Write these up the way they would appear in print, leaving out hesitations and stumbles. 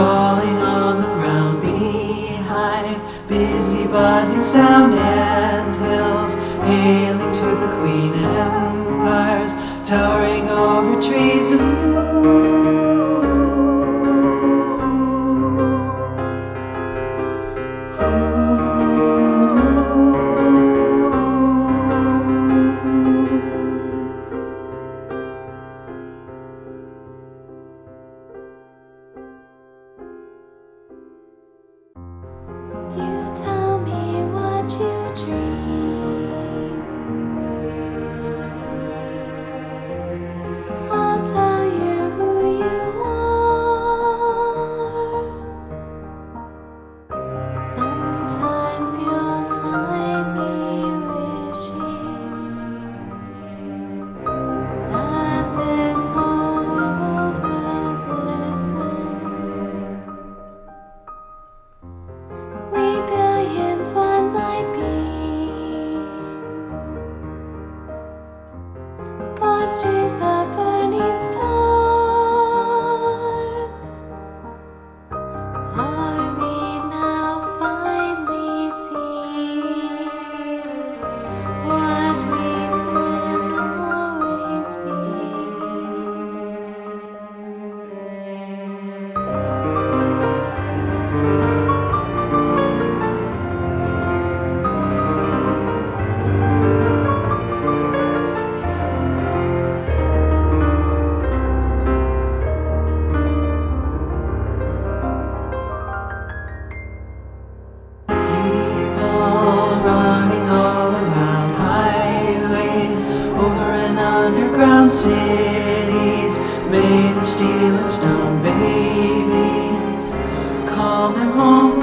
crawling on the ground, beehive, busy buzzing sound and hills, hailing to the queen, empires towering over trees. You tell me what you dream. I'll tell you who you are. Sometimes you'll find me wishing that this whole world would listen. We billions one light beam, broad streams of burning stars. Are we now finally seeing what we've been always Underground cities made of steel and stone, babies, call them home.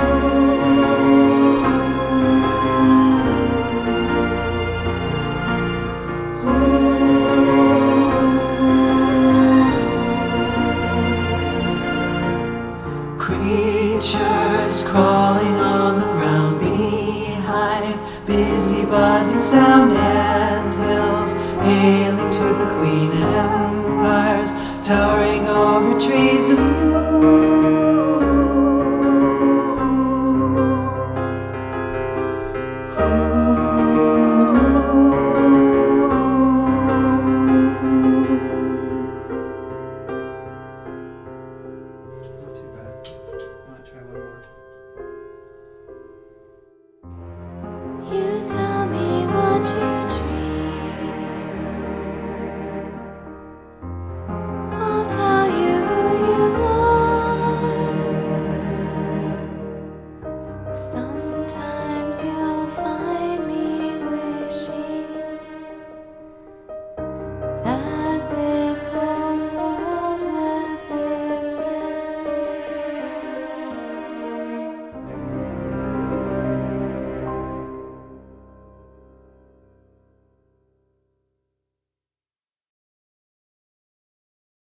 Creatures crawling on the ground, beehive, busy buzzing sound and hills, hailing to the queen, empires towering over trees.